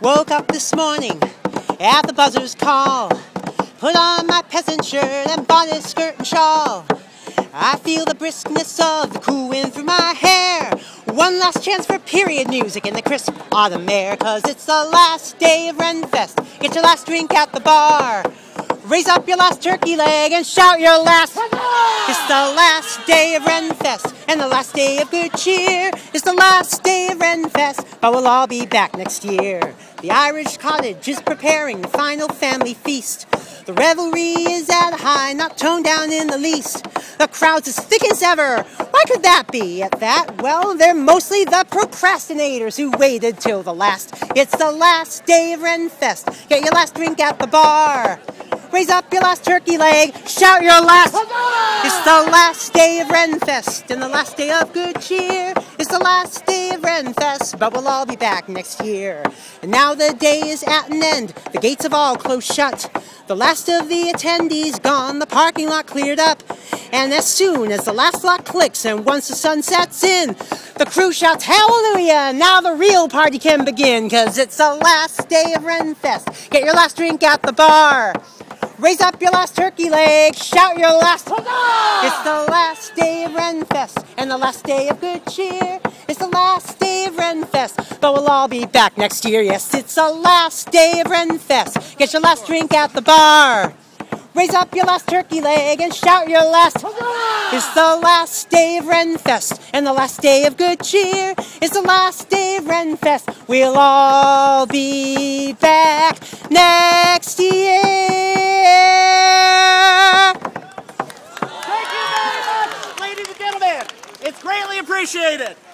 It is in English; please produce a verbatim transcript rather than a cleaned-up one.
Woke up this morning at the buzzer's call. Put on my peasant shirt and bonnet, skirt and shawl. I feel the briskness of the cool wind through my hair. One last chance for period music in the crisp autumn air. Cause it's the last day of Renfest. Get your last drink at the bar. Raise up your last turkey leg and shout your last. It's the last day of Renfest and the last day of good cheer. It's the last day of Renfest, but we'll all be back next year. The Irish cottage is preparing the final family feast. The revelry is at a high, not toned down in the least. The crowd's as thick as ever. Why could that be? At that, well, they're mostly the procrastinators who waited till the last. It's the last day of Renfest. Get your last drink at the bar. Raise up your last turkey leg, shout your last. It's the last day of Renfest and the last day of good cheer. It's the last day of Renfest, but we'll all be back next year. And now the day is at an end, the gates have all closed shut. The last of the attendees gone, the parking lot cleared up. And as soon as the last lock clicks and once the sun sets in, the crew shouts hallelujah, now the real party can begin. Cause it's the last day of Renfest, get your last drink at the bar. Raise up your last turkey leg, shout your last. It's the last day of Renfest and the last day of good cheer. It's the last day of Renfest, but we'll all be back next year. Yes, it's the last day of Renfest. Get your last drink at the bar. Raise up your last turkey leg and shout your last. It's the last day of Renfest and the last day of good cheer. It's the last day of Renfest. We'll all be back next year. Thank you very much, ladies and gentlemen. It's greatly appreciated.